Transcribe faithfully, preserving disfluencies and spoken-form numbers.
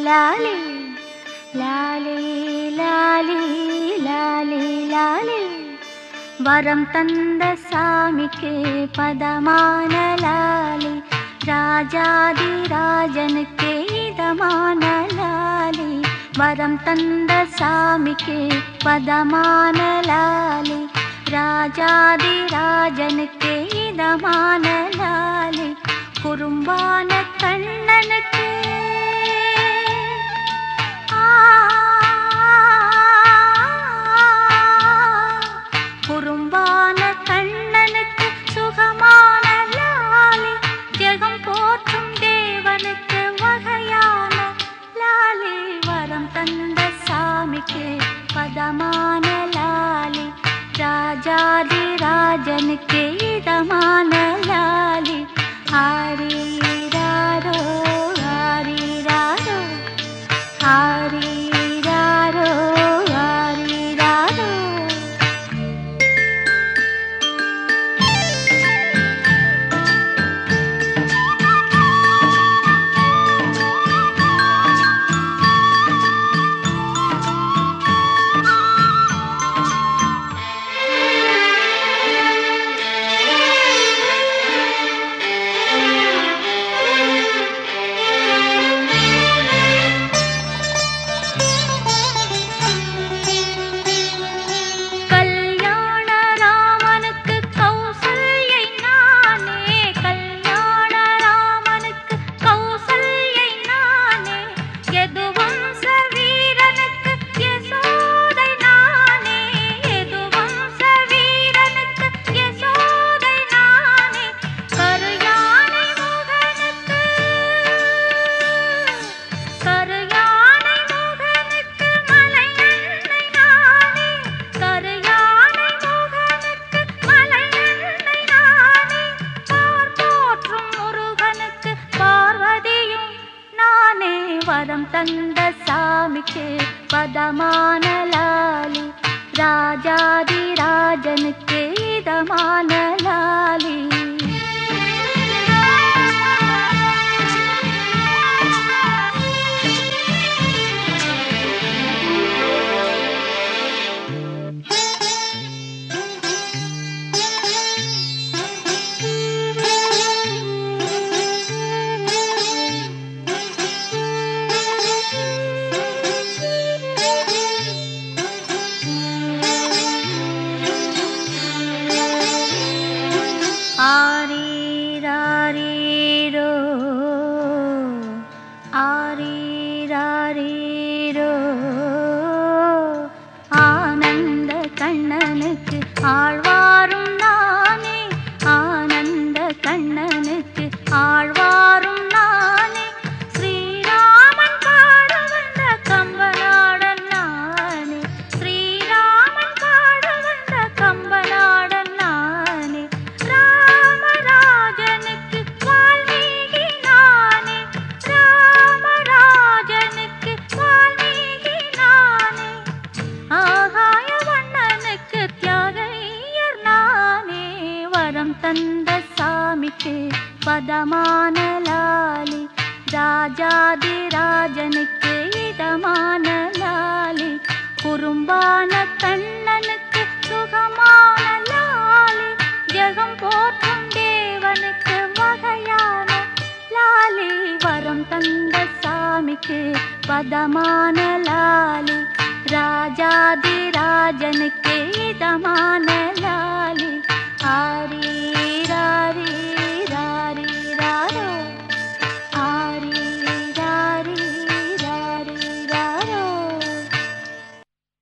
லாலே லாலே லாலே லாலே லாலே வரம் தந்த சாமிக்கு பதமான லாலே ராஜாதி ராஜனுக்கு இதமான லாலே வரம் தந்த சாமிக்கு பதமான லாலே ராஜாதி ராஜனுக்கு இதமான லாலே குறும்பான கண்ணனுக்கு குறும்பான கண்ணனுக்கு சுகமான லாலே ஜெகம் போற்றும் தேவனுக்கு வகையான லாலே வரம் தந்த சாமிக்கு பதமான லாலே ராஜாதி ராஜனுக்கு இதமான லாலே ஆரீராரோ ஆரீராரோ ஆரீராரோ ஆரீராரோ வரம் தந்த சாமிக்கு பதமான லாலே ராஜாதி ராஜனுக்கு இதமான லாலே ஆரீராரீரோ ஆரீராரீரோ ஆனந்த கண்ணனுக்கு ஆழ்வாரும் நானே ஆனந்த கண்ணனுக்கு ஆழ்வாரும் நானே ஸ்ரீராமன் பாட வந்த கம்பநாடன் நானே ஸ்ரீராமன் பாட வந்த கம்பநாடன் நானே ராமராஜனுக்கு வால்மீகி நானே ராமராஜனுக்கு வால்மீகி நானே ஆகாய வண்ணனுக்கு தியாகையர் நானே வரம் தந்த சாமிக்கு பதமான லாலே ராஜாதி ராஜனுக்கு இதமான லாலே குறும்பான கண்ணனுக்கு சுகமான லாலே ஜெகம் போற்றும் தேவனுக்கு வகையான லாலே வரம் தந்த சாமிக்கு பதமான லாலே ராஜாதி ராஜனுக்கு இதமான லாலே ஆரீ